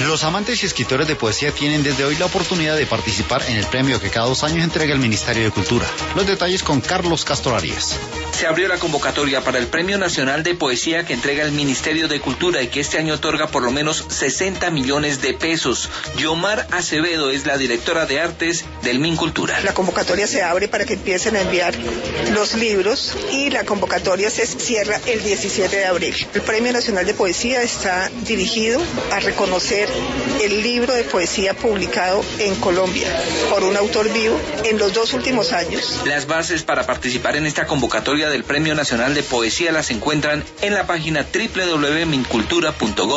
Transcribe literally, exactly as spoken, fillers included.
Los amantes y escritores de poesía tienen desde hoy la oportunidad de participar en el premio que cada dos años entrega el Ministerio de Cultura. Los detalles con Carlos Castro Arias. Se abrió la convocatoria para el Premio Nacional de Poesía que entrega el Ministerio de Cultura y que este año otorga por lo menos sesenta millones de pesos. Yomar Acevedo es la directora de artes del Mincultura. La convocatoria se abre para que empiecen a enviar los libros y la convocatoria se cierra el diecisiete de abril. El Premio Nacional de Poesía está dirigido a reconocer el libro de poesía publicado en Colombia por un autor vivo en los dos últimos años. Las bases para participar en esta convocatoria del Premio Nacional de Poesía las encuentran en la página doble u doble u doble u punto mincultura punto gob.